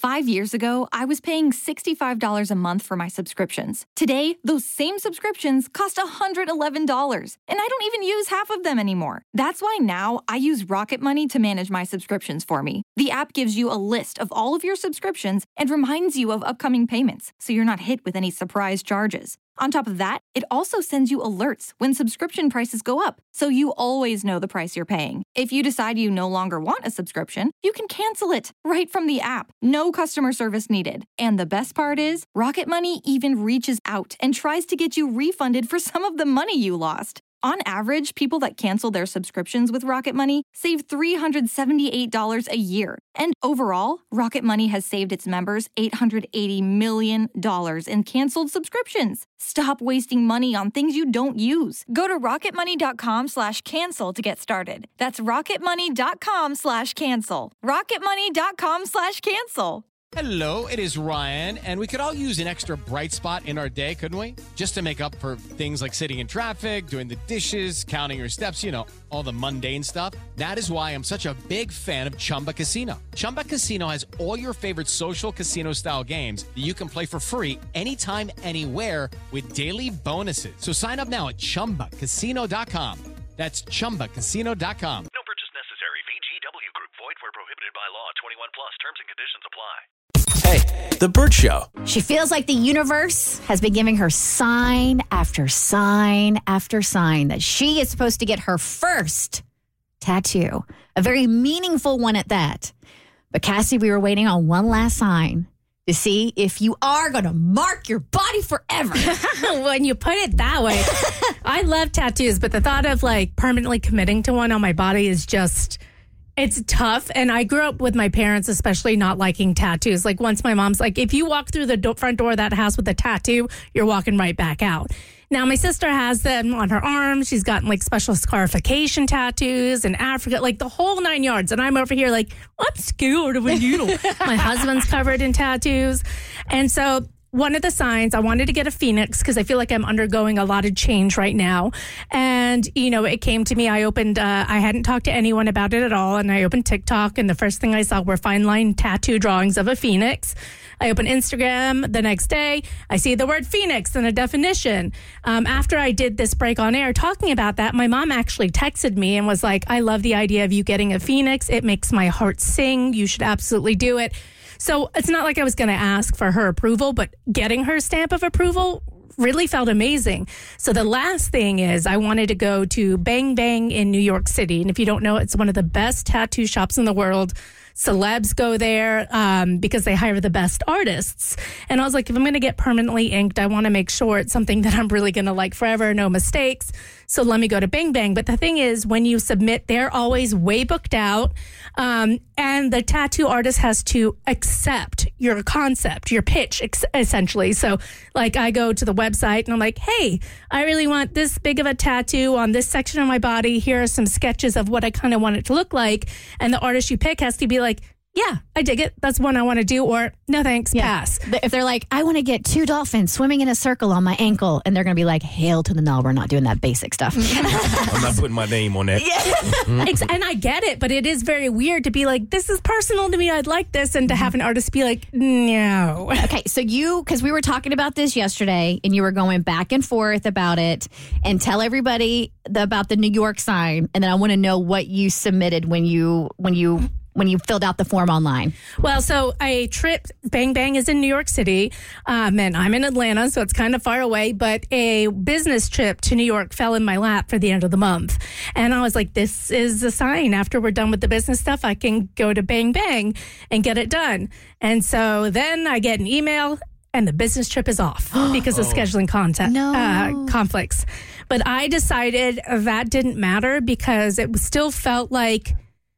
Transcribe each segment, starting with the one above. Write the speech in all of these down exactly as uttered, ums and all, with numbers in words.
Five years ago, I was paying sixty-five dollars a month for my subscriptions. Today, those same subscriptions cost one hundred eleven dollars, and I don't even use half of them anymore. That's why now I use Rocket Money to manage my subscriptions for me. The app gives you a list of all of your subscriptions and reminds you of upcoming payments, so you're not hit with any surprise charges. On top of that, it also sends you alerts when subscription prices go up, so you always know the price you're paying. If you decide you no longer want a subscription, you can cancel it right from the app. No customer service needed. And the best part is, Rocket Money even reaches out and tries to get you refunded for some of the money you lost. On average, people that cancel their subscriptions with Rocket Money save three hundred seventy-eight dollars a year. And overall, Rocket Money has saved its members eight hundred eighty million dollars in canceled subscriptions. Stop wasting money on things you don't use. Go to rocketmoney.com slash cancel to get started. That's rocketmoney.com slash cancel. rocketmoney.com slash cancel. Hello, it is Ryan, and we could all use an extra bright spot in our day, couldn't we? Just to make up for things like sitting in traffic, doing the dishes, counting your steps, you know, all the mundane stuff. That is why I'm such a big fan of Chumba Casino. Chumba Casino has all your favorite social casino-style games that you can play for free anytime, anywhere with daily bonuses. So sign up now at chumba casino dot com. That's chumba casino dot com. No purchase necessary. V G W Group. Void where prohibited by law. twenty-one plus. Terms and conditions apply. Hey, The Bert Show. She feels like the universe has been giving her sign after sign after sign that she is supposed to get her first tattoo, a very meaningful one at that. But Cassie, we were waiting on one last sign to see if you are going to mark your body forever. When you put it that way, I love tattoos, but the thought of like permanently committing to one on my body is just... It's tough, and I grew up with my parents, especially not liking tattoos. Like, once my mom's like, if you walk through the do- front door of that house with a tattoo, you're walking right back out. Now, my sister has them on her arms. She's gotten, like, special scarification tattoos in Africa, like, the whole nine yards. And I'm over here like, I'm scared of a needle. My husband's covered in tattoos. And so... one of the signs, I wanted to get a phoenix because I feel like I'm undergoing a lot of change right now. And, you know, it came to me. I opened, uh, I hadn't talked to anyone about it at all. And I opened TikTok, and the first thing I saw were fine line tattoo drawings of a phoenix. I opened Instagram the next day. I see the word phoenix and a definition. Um, after I did this break on air talking about that, my mom actually texted me and was like, I love the idea of you getting a phoenix. It makes my heart sing. You should absolutely do it. So it's not like I was going to ask for her approval, but getting her stamp of approval really felt amazing. So the last thing is I wanted to go to Bang Bang in New York City. And if you don't know, it's one of the best tattoo shops in the world. Celebs go there um, because they hire the best artists. And I was like, if I'm going to get permanently inked, I want to make sure it's something that I'm really going to like forever, no mistakes. So let me go to Bang Bang. But the thing is, when you submit, they're always way booked out. Um, and the tattoo artist has to accept your concept, your pitch, ex- essentially. So like I go to the website and I'm like, hey, I really want this big of a tattoo on this section of my body. Here are some sketches of what I kind of want it to look like. And the artist you pick has to be like, yeah, I dig it. That's one I want to do. Or no, thanks, Yeah. pass. If they're like, I want to get two dolphins swimming in a circle on my ankle, and they're going to be like, hail to the no, we're not doing that basic stuff. I'm not putting my name on that. Ex- and I get it, but it is very weird to be like, this is personal to me. I'd like this. And to have an artist be like, no. Okay, so you, because we were talking about this yesterday, and you were going back and forth about it, and tell everybody the, about the New York sign, and then I want to know what you submitted when you when you when you filled out the form online. Well, so a trip, Bang Bang is in New York City, um, and I'm in Atlanta, so it's kind of far away, but a business trip to New York fell in my lap for the end of the month. And I was like, this is a sign. After we're done with the business stuff, I can go to Bang Bang and get it done. And so then I get an email, and the business trip is off because of scheduling content, No. uh, conflicts. But I decided that didn't matter because it still felt like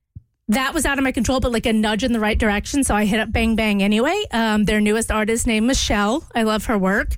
that was out of my control, but like a nudge in the right direction. So I hit up Bang Bang anyway. Um, their newest artist named Michelle. I love her work.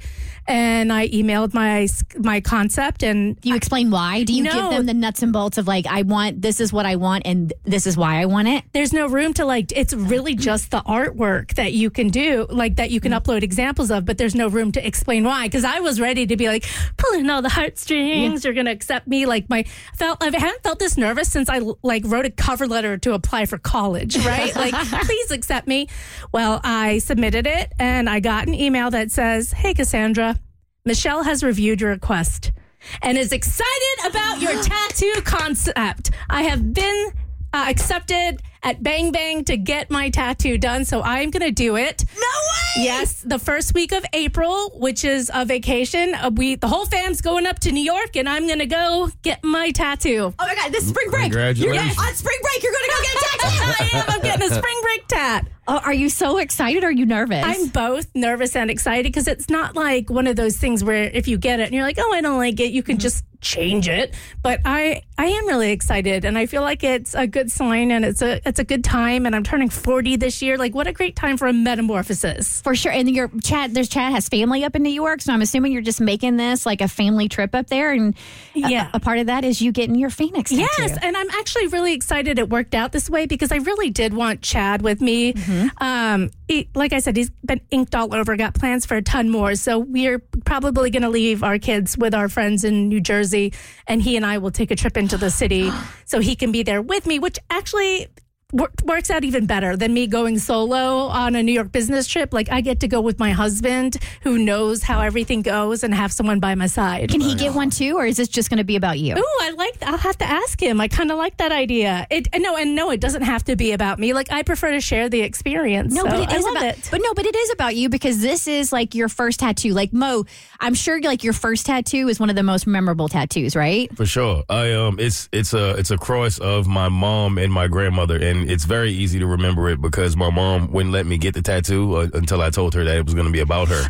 and I emailed my my concept. And do you explain why? Do you no, give them the nuts and bolts of like, I want, this is what I want, and this is why I want it? There's no room to like, it's really just the artwork that you can do, like that you can upload examples of, but there's no room to explain why. Because I was ready to be like, pulling all the heartstrings, yeah. You're going to accept me. Like my, felt, I haven't felt this nervous since I like wrote a cover letter to apply for college, right? Like, please accept me. Well, I submitted it and I got an email that says, hey, Cassandra, Michelle has reviewed your request and is excited about your tattoo concept. I have been uh, accepted at Bang Bang to get my tattoo done, so I'm going to do it. No way! Yes, the first week of April, which is a vacation. Uh, we the whole fam's going up to New York, and I'm going to go get my tattoo. Oh my God, this is spring break. Congratulations. You're, on spring break, you're going to go get a tattoo. I am. I'm getting a spring break tat. Oh, are you so excited or are you nervous? I'm both nervous and excited because it's not like one of those things where if you get it and you're like, oh, I don't like it, you can mm-hmm. just change it. But I, I am really excited, and I feel like it's a good sign, and it's a it's a good time. And I'm turning forty this year. Like, what a great time for a metamorphosis. For sure. And your Chad, there's Chad has family up in New York, so I'm assuming you're just making this like a family trip up there, and yeah, a, a part of that is you getting your Phoenix tattoo. Yes, and I'm actually really excited it worked out this way because I really did want Chad with me. Mm-hmm. Um, he, like I said, he's been inked all over, got plans for a ton more. So we're probably going to leave our kids with our friends in New Jersey, and he and I will take a trip into the city so he can be there with me, which actually works out even better than me going solo on a New York business trip. Like, I get to go with my husband who knows how everything goes and have someone by my side. Can he get one too, or is this just going to be about you? Ooh, I like I'll have to ask him. I kind of like that idea. It no, and no, it doesn't have to be about me. Like, I prefer to share the experience. No, so but it is I love about it. But no, but it is about you because this is like your first tattoo. Like, Mo, I'm sure like your first tattoo is one of the most memorable tattoos, right? For sure. I um it's it's a it's a cross of my mom and my grandmother, and it's very easy to remember it because my mom wouldn't let me get the tattoo uh, until I told her that it was going to be about her.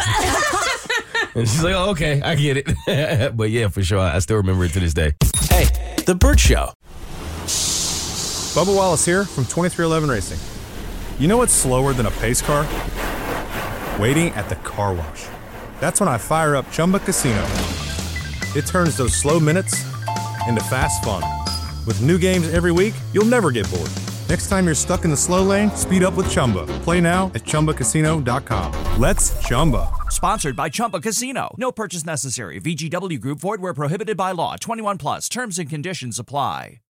And she's like, oh, okay, I get it. But yeah, for sure, I still remember it to this day. Hey, The Burt Show. Bubba Wallace here from twenty-three eleven Racing. You know what's slower than a pace car? Waiting at the car wash. That's when I fire up Chumba Casino. It turns those slow minutes into fast fun. With new games every week, you'll never get bored. Next time you're stuck in the slow lane, speed up with Chumba. Play now at Chumba Casino dot com. Let's Chumba. Sponsored by Chumba Casino. No purchase necessary. V G W Group. Void where prohibited by law. twenty-one plus. Terms and conditions apply.